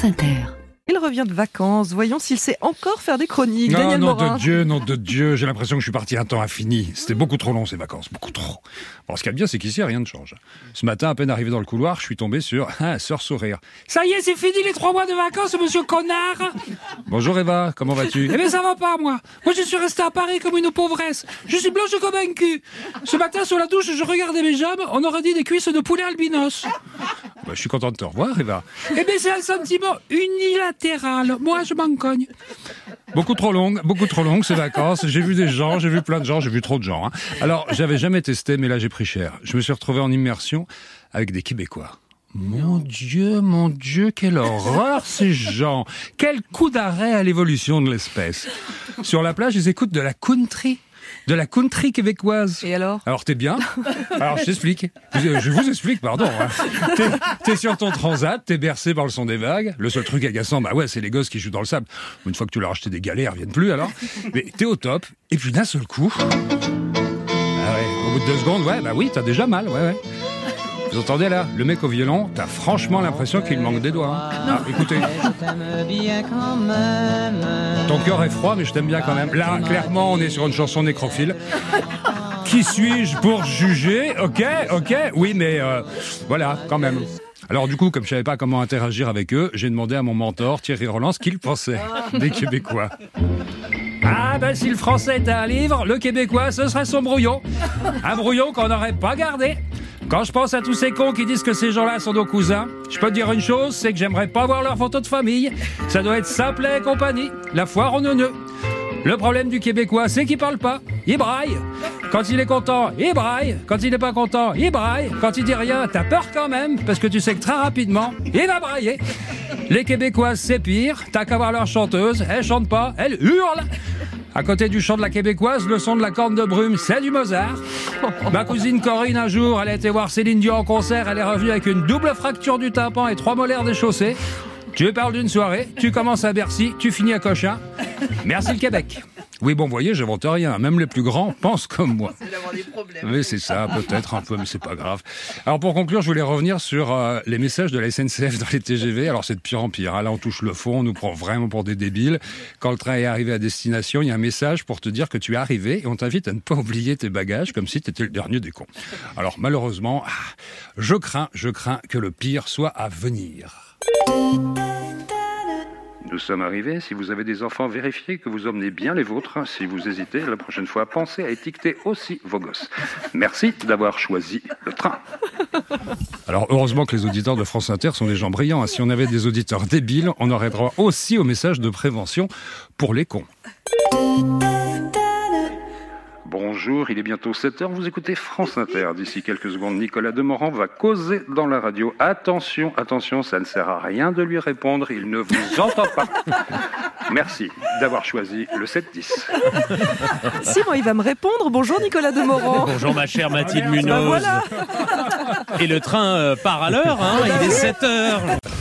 France Inter. Il revient de vacances, voyons s'il sait encore faire des chroniques. Non, Daniel nom Morin. de Dieu, j'ai l'impression que je suis parti un temps infini. C'était beaucoup trop long ces vacances, beaucoup trop. Bon, ce qu'il y a de bien, c'est qu'ici, rien ne change. Ce matin, à peine arrivé dans le couloir, je suis tombé sur Sœur Sourire. Ça y est, c'est fini les 3 mois de vacances, monsieur connard. Bonjour Eva, comment vas-tu? Eh bien, ça va pas, moi. Moi, je suis resté à Paris comme une pauvresse. Je suis blanche comme un cul. Ce matin, sur la douche, je regardais mes jambes. On aurait dit des cuisses de poulet albinos. Je suis content de te revoir, Eva. Eh bien, c'est un sentiment unilatéral. Moi, je m'en cogne. Beaucoup trop longue ces vacances. J'ai vu des gens, j'ai vu plein de gens, j'ai vu trop de gens. Alors, j'avais jamais testé, mais là, j'ai pris cher. Je me suis retrouvé en immersion avec des Québécois. Mon Dieu, quelle horreur ces gens. Quel coup d'arrêt à l'évolution de l'espèce. Sur la plage, ils écoutent de la country. De la country québécoise. Et alors ? Alors t'es bien ? Alors je t'explique. Je vous explique, pardon. T'es sur ton transat, t'es bercé par le son des vagues. Le seul truc agaçant, c'est les gosses qui jouent dans le sable. Une fois que tu leur as acheté des galets, ils reviennent plus alors. Mais t'es au top, et puis d'un seul coup... au bout de 2 secondes, oui, t'as déjà mal, ouais. Vous entendez là, le mec au violon, t'as franchement l'impression qu'il manque des doigts. Écoutez. Ton cœur est froid, mais je t'aime bien quand même. Là, clairement, on est sur une chanson nécrophile. Qui suis-je pour juger ? Ok, oui, mais voilà, quand même. Alors du coup, comme je savais pas comment interagir avec eux, j'ai demandé à mon mentor, Thierry Roland, ce qu'il pensait des Québécois. Si le français était un livre, le québécois, ce serait son brouillon. Un brouillon qu'on n'aurait pas gardé. Quand je pense à tous ces cons qui disent que ces gens-là sont nos cousins, je peux te dire une chose, c'est que j'aimerais pas voir leurs photos de famille. Ça doit être Simplet et compagnie, la foire aux neuneux. Le problème du Québécois, c'est qu'il parle pas. Il braille. Quand il est content, il braille. Quand il n'est pas content, il braille. Quand il dit rien, t'as peur quand même, parce que tu sais que très rapidement, il va brailler. Les Québécoises, c'est pire. T'as qu'à voir leur chanteuse. Elle chante pas, elle hurle. À côté du chant de la Québécoise, le son de la corne de brume, c'est du Mozart. Ma cousine Corinne, un jour, elle a été voir Céline Dion en concert. Elle est revenue avec une double fracture du tympan et 3 molaires déchaussés. Tu parles d'une soirée, tu commences à Bercy, tu finis à Cochin. Merci le Québec. Oui, bon, voyez, j'invente rien. Même les plus grands pensent comme moi. C'est d'avoir des problèmes. Oui, c'est ça, peut-être un peu, mais c'est pas grave. Alors, pour conclure, je voulais revenir sur les messages de la SNCF dans les TGV. Alors, c'est de pire en pire. Là, on touche le fond, on nous prend vraiment pour des débiles. Quand le train est arrivé à destination, il y a un message pour te dire que tu es arrivé et on t'invite à ne pas oublier tes bagages, comme si tu étais le dernier des cons. Alors, malheureusement, je crains que le pire soit à venir. Nous sommes arrivés. Si vous avez des enfants, vérifiez que vous emmenez bien les vôtres. Si vous hésitez, la prochaine fois, pensez à étiqueter aussi vos gosses. Merci d'avoir choisi le train. Alors, heureusement que les auditeurs de France Inter sont des gens brillants. Si on avait des auditeurs débiles, on aurait droit aussi au message de prévention pour les cons. Bonjour, il est bientôt 7h, vous écoutez France Inter. D'ici quelques secondes, Nicolas Demorand va causer dans la radio. Attention, ça ne sert à rien de lui répondre, il ne vous entend pas. Merci d'avoir choisi le 7-10. Si, moi, il va me répondre. Bonjour Nicolas Demorand. Bonjour ma chère Mathilde Munoz. Voilà. Et le train part à l'heure, il est 7h.